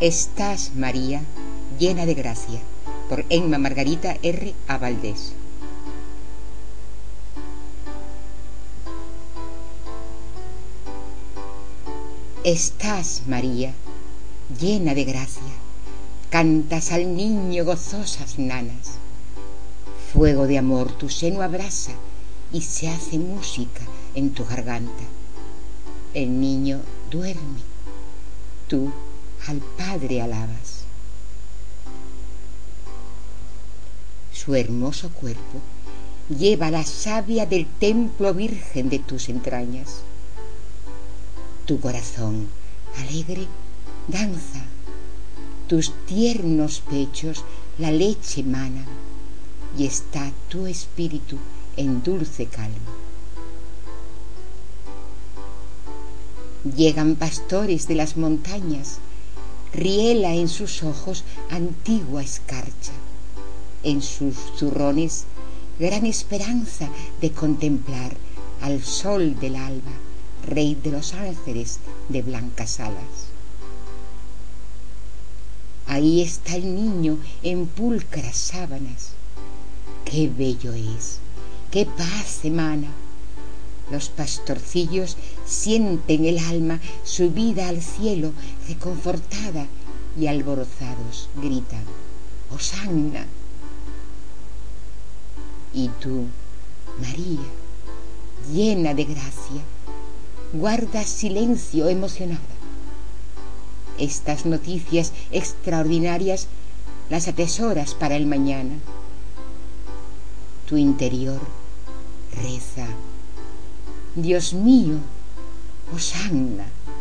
Estás, María, llena de gracia, por Emma Margarita R. A. Valdés. Estás, María, llena de gracia, cantas al niño gozosas nanas. Fuego de amor tu seno abrasa y se hace música en tu garganta. El niño duerme, tú al Padre alabas. Su hermoso cuerpo lleva la savia del templo virgen de tus entrañas. Tu corazón alegre danza, tus tiernos pechos la leche manan, y está tu espíritu en dulce calma. Llegan pastores de las montañas, riela en sus ojos antigua escarcha, en sus zurrones gran esperanza de contemplar al sol del alba, rey de los ángeles de blancas alas. Ahí está el niño en pulcras sábanas. Qué bello es, qué paz emana. Los pastorcillos sienten el alma subida al cielo, reconfortada, y alborozados gritan: ¡Hosanna! Y tú, María, llena de gracia, guardas silencio emocionada. Estas noticias extraordinarias las atesoras para el mañana. Tu interior reza: Dios mío, Hosanna.